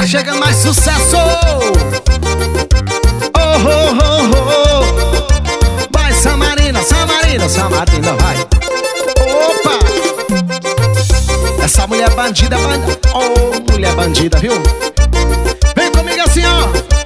Tá chegando mais sucesso. Oh, oh, oh, oh. Vai, Samarina, Samarina, Samarina, vai. Opa! Essa mulher bandida, bandida. Oh, mulher bandida, viu? Vem comigo assim, ó.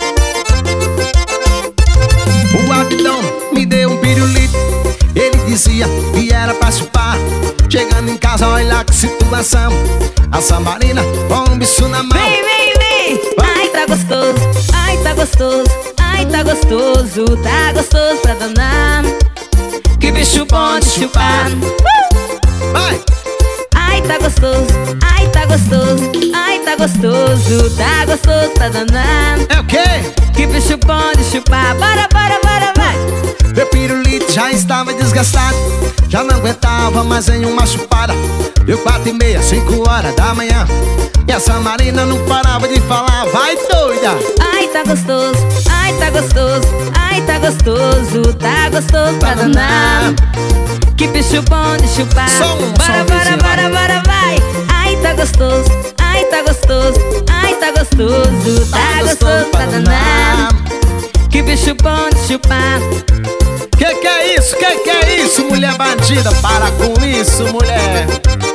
O Abidão me deu um pirulito. Ele dizia que era pra chupar. Chegando em casa, olha que situação. A Samarina com um bicho na mão. Vem, vem, vem. Ai, tá gostoso. Ai, tá gostoso. Ai, tá gostoso. Tá gostoso pra danar. Que bicho bom de chupar. Vai! Ai, tá gostoso. Ai, tá gostoso. Ai, tá gostoso. Tá gostoso pra danar. É o quê? Que bicho bom de chupar. Bora, bora, bora, vai. Meu pirulito já estava desgastado. Já não aguentava mais em uma chupada. Deu 4h30, 5 horas da manhã. E a Samarina não parava de falar. Vai, doida! Ai, tá gostoso. Ai, tá gostoso. Ai, tá gostoso. Tá gostoso pra danar. Que bicho bom de chupar. Bora, bora, bora, bora, vai. Ai, tá gostoso. Ai, tá gostoso. Ai, tá gostoso. Tá gostoso pra danar. Que bicho bom de chupar. Que é isso? Que é isso, mulher bandida? Para com isso, mulher.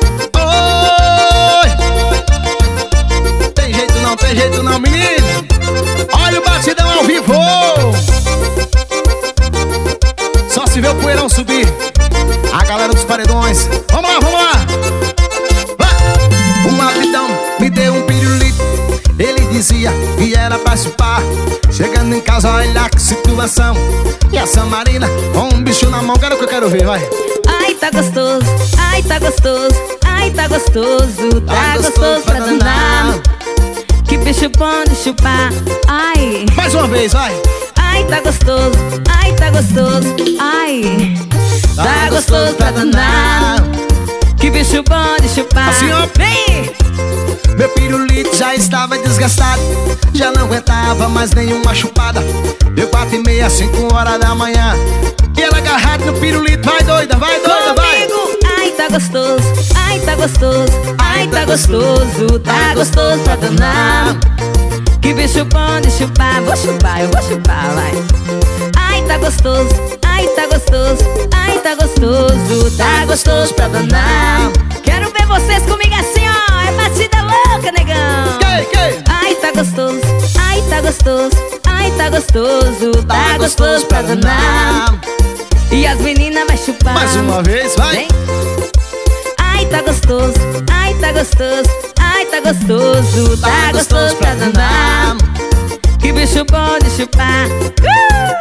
Oi! Tem jeito não, menino. Olha o batidão ao vivo. Só se vê o poeirão subir. A galera dos paredões. Vamos lá, vamos lá. Vai. O Abidão me deu um pirulito. Ele dizia que era pra chupar. Chegando em casa, olha que situação. E a Samarina com um bicho na mão. Quero que eu quero ver, vai. Ai, tá gostoso. Ai, tá gostoso. Ai, tá gostoso. Tá gostoso pra danar. Que bicho bom de chupar. Ai. Mais uma vez, vai. Ai, tá gostoso. Ai, tá gostoso. Ai. Tá gostoso pra danar. Que bicho bom de chupar. Assim, ó. Vem! Meu pirulito já estava desgastado. Já não aguentava mais nenhuma chupada. Deu 4h30, 5 horas da manhã. E ela agarrada no pirulito. Vai, doida, vai, doida, vai. Comigo. Ai, tá gostoso. Ai, tá gostoso. Ai, tá gostoso. Tá gostoso pra danar. Que bicho bom de chupar. Vou chupar, eu vou chupar, vai. Ai, tá gostoso. Ai, tá gostoso. Ai, tá gostoso. Tá gostoso pra danar. Quero ver vocês comigo assim, ó. É batida louca, negão. Que? Ai, tá gostoso. Ai, tá gostoso. Ai, tá gostoso. Tá gostoso pra danar. E as meninas vai chupar. Mais uma vez, vai. Vem. Ai, tá gostoso. Ai, tá gostoso. Ai, tá gostoso. Tá gostoso pra danar. Que bicho bom de chupar.